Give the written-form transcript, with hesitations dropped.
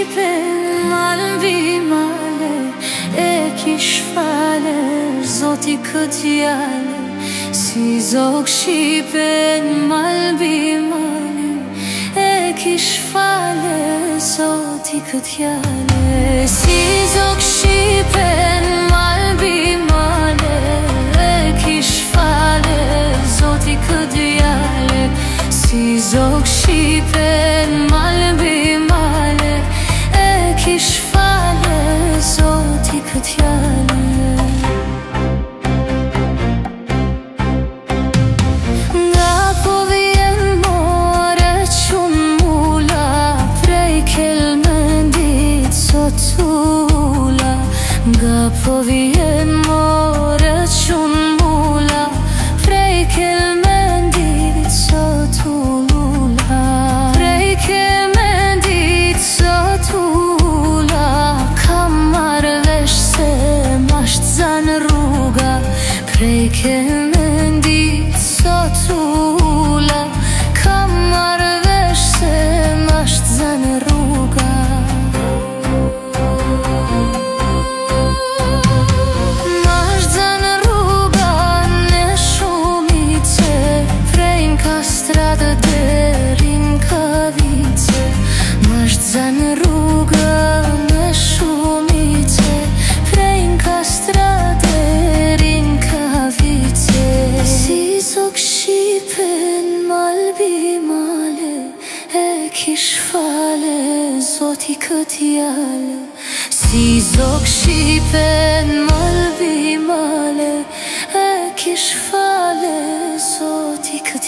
shipen malbi male ekishfale zoti kutiale si zog shipen malbi male ekishfale zoti kutiale si zog shipen malbi male ekishfale zoti kutiale si zog shipen malbi male ekishfale zoti kutiale Gapo vjen more qun mula prej kelmendit sotula prej kelmendit sotula kam marr vesh se masht zan rruga prej kelmendit sotula kam marr vesh se masht zan rruga Zan rruga me shumice prej n'ka strade rinka vice si zog shipen malbi male ekishfale zoti kutiale si zog shipen malbi male ekishfale zoti kutiale